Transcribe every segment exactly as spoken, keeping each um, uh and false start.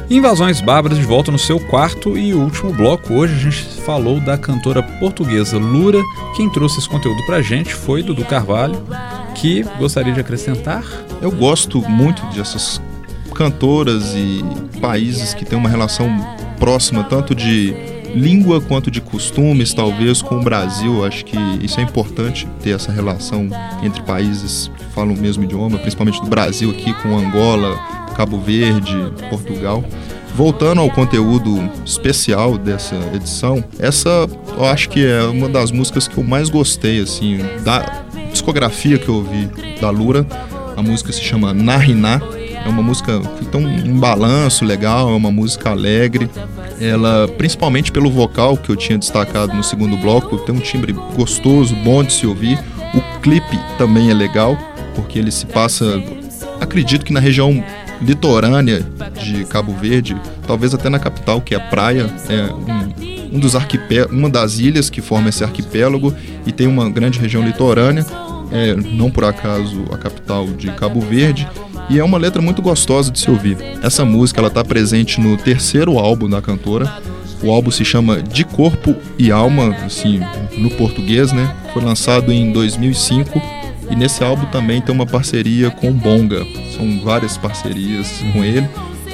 Invasões Bárbaras de volta no seu quarto e último bloco. Hoje a gente falou da cantora portuguesa Lura. Quem trouxe esse conteúdo pra gente foi Dudu Carvalho, que gostaria de acrescentar. Eu gosto muito dessas cantoras e países que têm uma relação próxima, tanto de língua quanto de costumes, talvez, com o Brasil. Acho que isso é importante, ter essa relação entre países que falam o mesmo idioma, principalmente do Brasil aqui com Angola, Cabo Verde, Portugal. Voltando ao conteúdo especial dessa edição, essa eu acho que é uma das músicas que eu mais gostei, assim, da discografia que eu ouvi da Lura. A música se chama Nariná. É uma música que tem um balanço legal, é uma música alegre. Ela, principalmente pelo vocal que eu tinha destacado no segundo bloco, tem um timbre gostoso, bom de se ouvir. O clipe também é legal, porque ele se passa, acredito que na região litorânea de Cabo Verde, talvez até na capital, que é a Praia, é um, um dos arquipé- uma das ilhas que forma esse arquipélago, e tem uma grande região litorânea, é, não por acaso a capital de Cabo Verde, e é uma letra muito gostosa de se ouvir. Essa música ela está presente no terceiro álbum da cantora. O álbum se chama De Corpo e Alma, assim, no português, né? Foi lançado em dois mil e cinco. E nesse álbum também tem uma parceria com o Bonga. São várias parcerias com ele.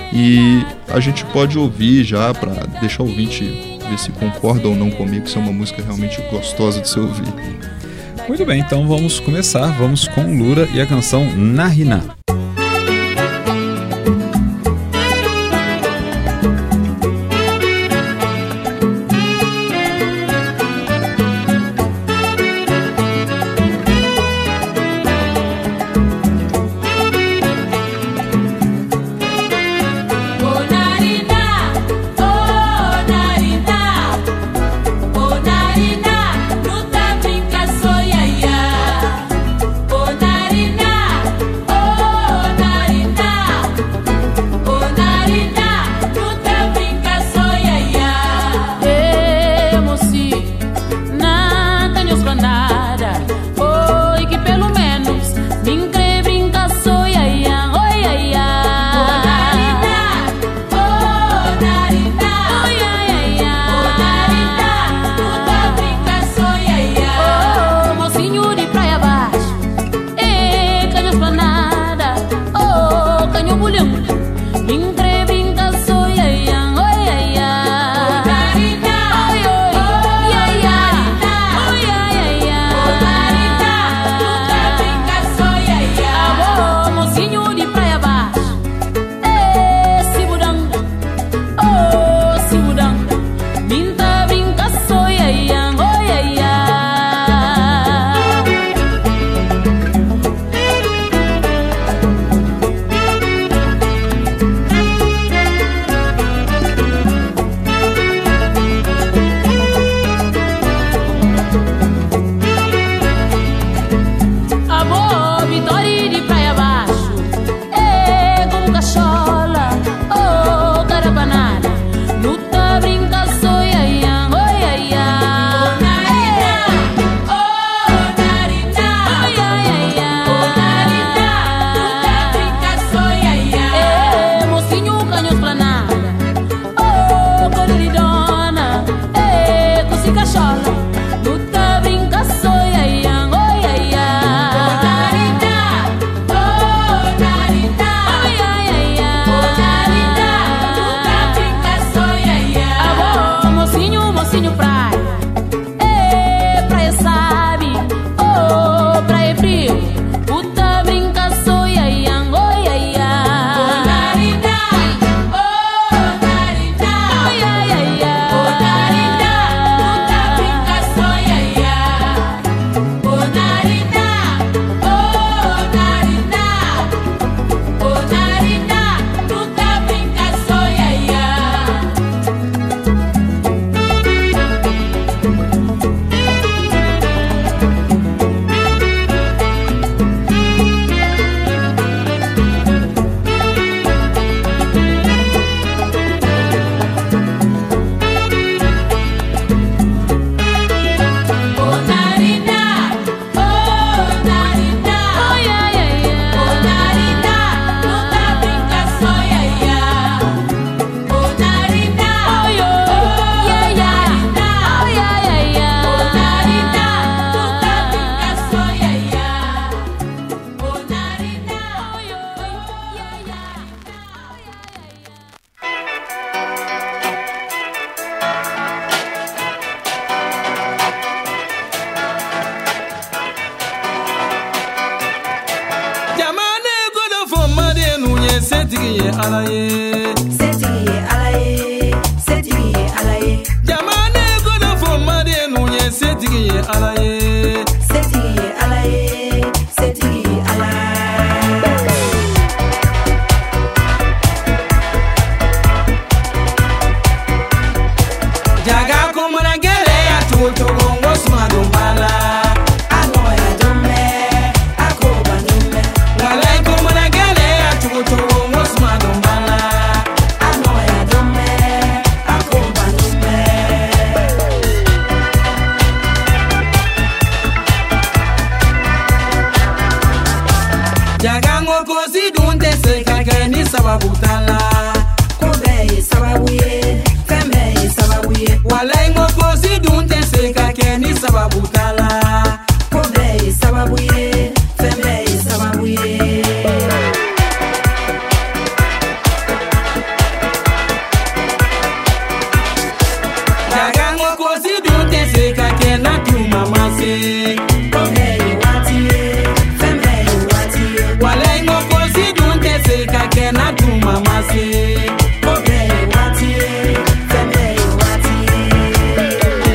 E a gente pode ouvir já, para deixar o ouvinte ver se concorda ou não comigo, que é uma música realmente gostosa de se ouvir. Muito bem, então vamos começar. Vamos com Lura e a canção Nariná. Oh ye alaye setigi ye alaye setigi ye alaye jamane godo fo made nu ye setigi ye alaye setigi ye alaye setigi ye alaye jaga ko mara gele ya to to gongo sma do bala Jagango kosi dunte se kake ni sababu tala Kobe sababu ye, feme sababu ye Walengo kosi dunte se kake ni sababu tala Kobe sababu ye, feme sababu ye Jagango kosi dunte se kake na tuma mase Kobe wati ye, feme wati ye Walengo kosi dunte se kake na tuma mase Kobe wati ye, feme wati ye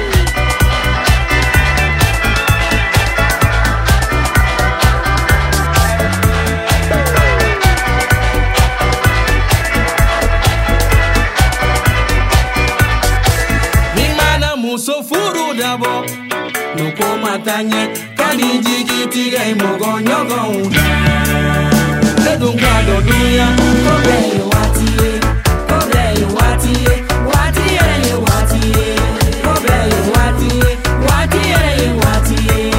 Mimana muso furu dabo Nuko matanye Kani jigi tiga imogo nyogo una Edunga do duya Kobe wati ye Kobe wati ye Wati ye wati ye Kobe wati ye Wati ye wati ye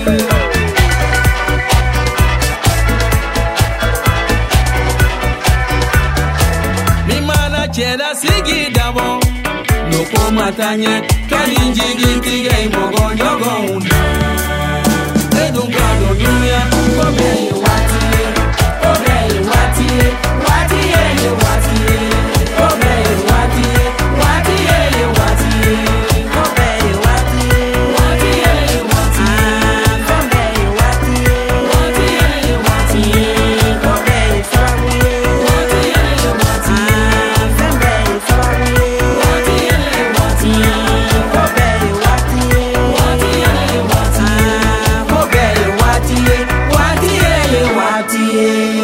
Mimana cheda sigi dabo Nuko matanye Kani jigi tiga imogo nyogo una Edunga do duya Kobe wati ye Kobe wati ye Wati ye wati ye Kobe wati ye Wati ye wati ye Kobe wati ye Wati ye wati ye Kobe wati ye Wati ye wati ye Kobe sababu ye Wati ye wati ye Kobe sababu ye Wati ye wati ye Kobe wati ye Wati ye wati ye Kobe wati ye Wati ye wati ye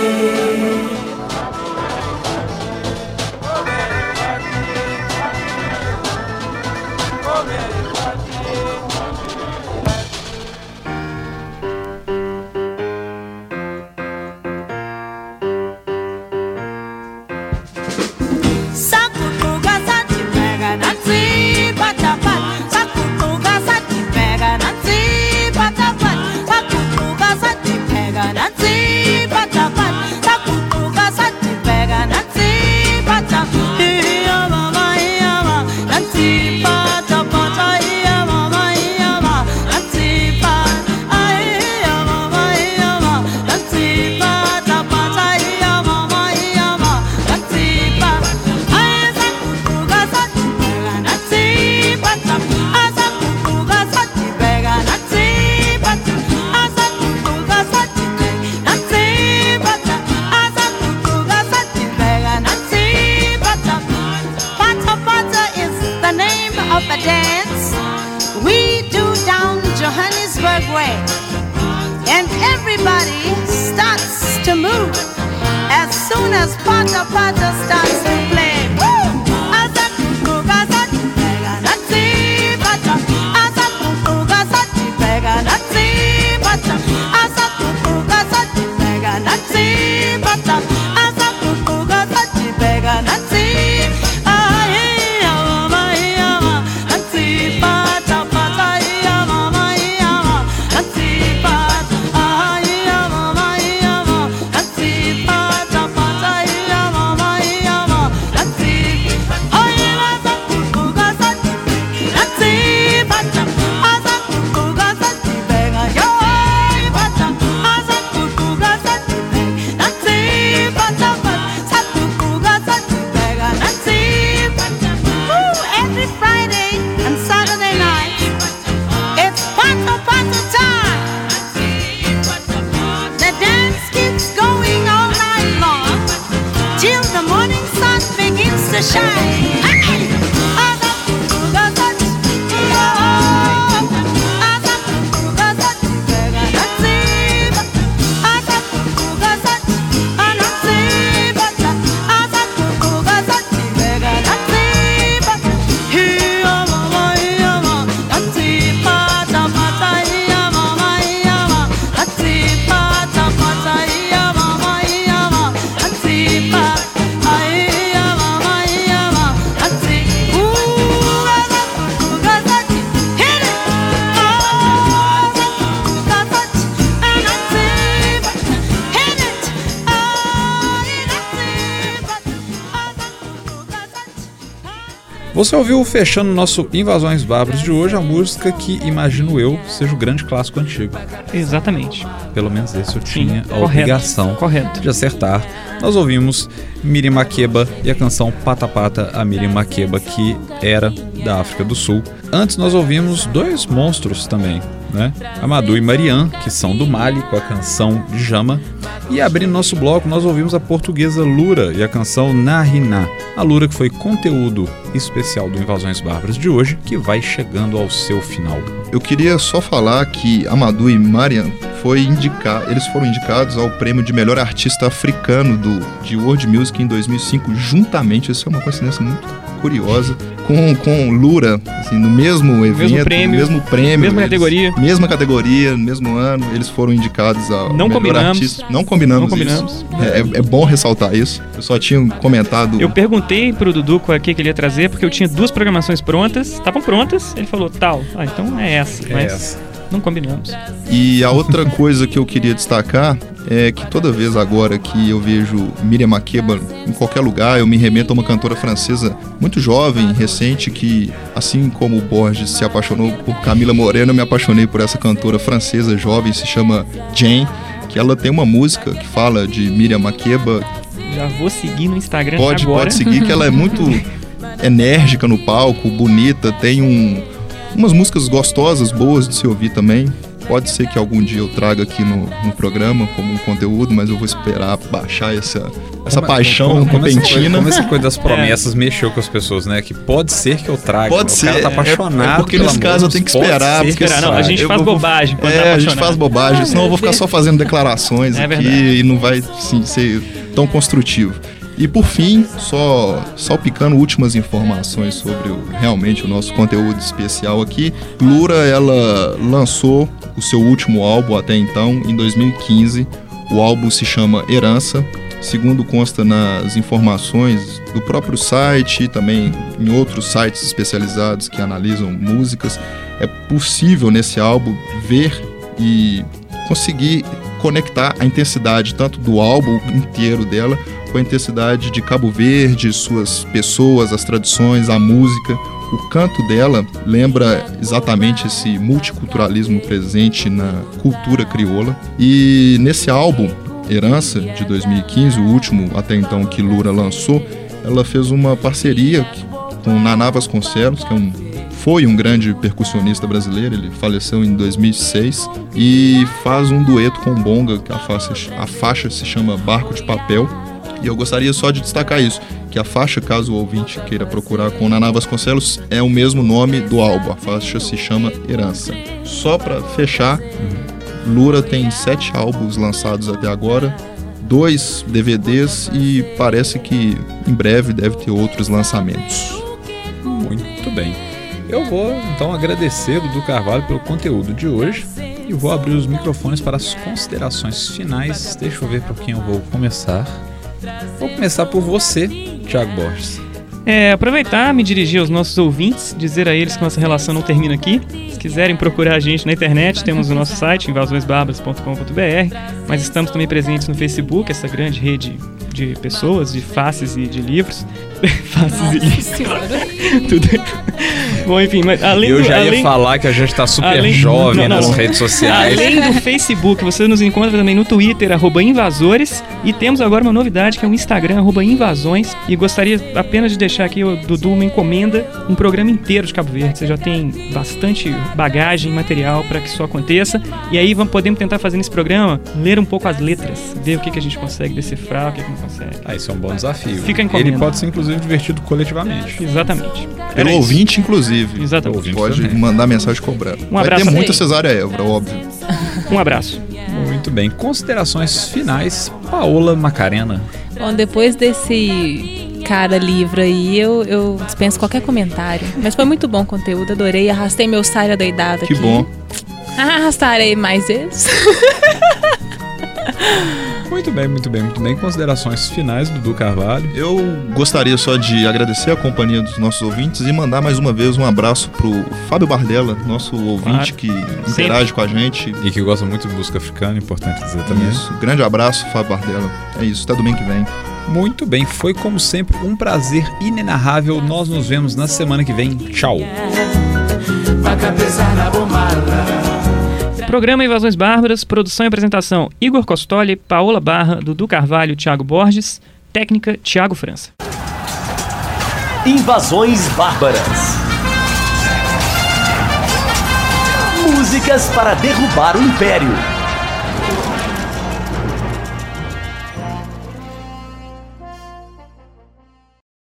Sakutuga sati pega nansi patapat Sakutuga sati pega nansi patapat Sakutuga sati pega nansi patapat Sakutuga sati pega nansi patapat Iya mama iya mama nansi patapat Iya mama iya mama nansi pat Iya mama iya mama nansi patapat Iya mama iya mama nansi pat Sakutuga sati pega nansi patapat Sakutuga sati pega nansi patapat Sakutuga sati pega nansi patapat Sakutuga sati pega nansi patapat Pata Pata is the name of a dance we do down Johannesburg way, and everybody starts to move as soon as Pata Pata starts to play. Asakutuga sati pega nansi patapat Asakutuga sati pega nansi patapat Asakutuga sati pega nansi patapat Asakutuga sati pega nansi Iya mama iya mama nansi patapat Iya mama iya mama nansi pat Iya mama iya mama nansi patapat Iya mama iya mama Você ouviu, fechando o nosso Invasões Bárbaras de hoje, a música que, imagino eu, seja o grande clássico antigo. Exatamente. Pelo menos esse eu Sim, tinha a correto, obrigação correto. de acertar. Nós ouvimos Miriam Makeba e a canção Pata Pata, a Miriam Makeba, que era da África do Sul. Antes nós ouvimos dois monstros também, né? Amadou e Mariam, que são do Mali, com a canção Jama. E abrindo nosso bloco, nós ouvimos a portuguesa Lura e a canção Narina. A Lura, que foi conteúdo especial do Invasões Bárbaras de hoje, que vai chegando ao seu final. Eu queria só falar que Amadou e Mariam foi indicar, eles foram indicados ao prêmio de melhor artista africano do, de World Music em dois mil e cinco, juntamente, isso é uma coincidência muito curiosa, com, com Lura, assim, no mesmo evento, mesmo prêmio, no mesmo prêmio, mesma eles, categoria. mesma categoria, no mesmo ano, eles foram indicados ao Não melhor combinamos. artista. Não combinamos, Não combinamos. isso. É, é, é bom ressaltar isso. Eu só tinha comentado. Eu perguntei pro Dudu qual é que ele ia trazer, porque eu tinha duas programações prontas, estavam prontas, ele falou tal, ah, então é essa, É mas essa. não combinamos. E a outra coisa que eu queria destacar é que toda vez agora que eu vejo Miriam Makeba em qualquer lugar, eu me remeto a uma cantora francesa muito jovem, recente, que, assim como o Borges se apaixonou por Camila Moreno, eu me apaixonei por essa cantora francesa jovem, se chama Jane, que ela tem uma música que fala de Miriam Makeba. Já vou seguir no Instagram Pode, agora. pode seguir, que ela é muito enérgica no palco, bonita, tem um, umas músicas gostosas, boas de se ouvir também. Pode ser que algum dia eu traga aqui no, no programa como um conteúdo, mas eu vou esperar baixar essa, essa Como- paixão como- como essa coisa- repentina. Como essa coisa das promessas mexeu com as pessoas, né? Que pode ser que eu traga. Pode o ser, cara tá é- apaixonado. é porque pela nesse caso eu tenho que música, pode esperar, ser porque que Esperar, não, a gente eu faz vou- bobagem quando tá É, a gente apaixonado. faz bobagem, senão eu vou ficar só fazendo declarações É aqui verdade. e não vai assim, ser tão construtivo. E por fim, só salpicando últimas informações sobre o, realmente o nosso conteúdo especial aqui, Lura, ela lançou o seu último álbum até então, em dois mil e quinze. O álbum se chama Herança. Segundo consta nas informações do próprio site e também em outros sites especializados que analisam músicas, é possível nesse álbum ver e conseguir conectar a intensidade tanto do álbum inteiro dela com a intensidade de Cabo Verde, suas pessoas, as tradições, a música. O canto dela lembra exatamente esse multiculturalismo presente na cultura crioula. E nesse álbum, Herança, de dois mil e quinze, o último até então que Lura lançou, ela fez uma parceria com Naná Vasconcelos, que é um, foi um grande percussionista brasileiro, ele faleceu em dois mil e seis, e faz um dueto com Bonga, que a faixa, a faixa se chama Barco de Papel. E eu gostaria só de destacar isso, que a faixa, caso o ouvinte queira procurar com Naná Vasconcelos, é o mesmo nome do álbum, a faixa se chama Herança. Só para fechar, Lura tem sete álbuns lançados até agora, dois D V Ds e parece que em breve deve ter outros lançamentos. Muito bem. Eu vou então agradecer Dudu Carvalho pelo conteúdo de hoje e vou abrir os microfones para as considerações finais. Deixa eu ver por quem eu vou começar. Vou começar por você, Thiago Borges. É, aproveitar, me dirigir aos nossos ouvintes, dizer a eles que nossa relação não termina aqui. Se quiserem procurar a gente na internet, temos o nosso site, invasões bárbaras ponto com ponto b r, mas estamos também presentes no Facebook, essa grande rede de pessoas, de faces e de livros. faces e livros. Senhora. Tudo. Bom, enfim, mas além Eu do, já ia além, falar que a gente tá super além- jovem não, não. nas redes sociais. Além do Facebook, você nos encontra também no Twitter, arroba invasores, e temos agora uma novidade que é o Instagram, arroba invasões, e gostaria apenas de deixar aqui, o Dudu, uma encomenda, um programa inteiro de Cabo Verde. Você já tem bastante bagagem, material para que isso aconteça, e aí vamos, podemos tentar fazer nesse programa, ler um pouco as letras, ver o que, que a gente consegue decifrar, o que, que não consegue. Ah, isso é um bom desafio. Fica a encomenda. Ele pode ser inclusive divertido coletivamente. Exatamente. Pelo Era isso. ouvinte, inclusive. Exatamente. Ouvinte Pode também. mandar mensagem cobrando. Um abraço Vai ter aí. muita cesárea Évora, óbvio. Um abraço. Muito bem. Considerações finais, Paola Macarena. Bom, depois desse cara livre aí, eu, eu dispenso qualquer comentário. Mas foi muito bom o conteúdo, adorei. Arrastei meu saio adoidado Que aqui. bom. Ah, arrastarei mais vezes. Muito bem, muito bem, muito bem. Considerações finais, Dudu Carvalho. Eu gostaria só de agradecer a companhia dos nossos ouvintes e mandar mais uma vez um abraço pro Fábio Bardella, nosso ouvinte Claro. que interage com a gente. E que gosta muito de música africana, importante dizer também. Isso. Grande abraço, Fábio Bardella. É isso, até domingo que vem. Muito bem, foi como sempre um prazer inenarrável. Nós nos vemos na semana que vem. Tchau. Programa Invasões Bárbaras, produção e apresentação Igor Costoli, Paola Barra, Dudu Carvalho, Thiago Borges, técnica Thiago França. Invasões Bárbaras. Músicas para derrubar o Império.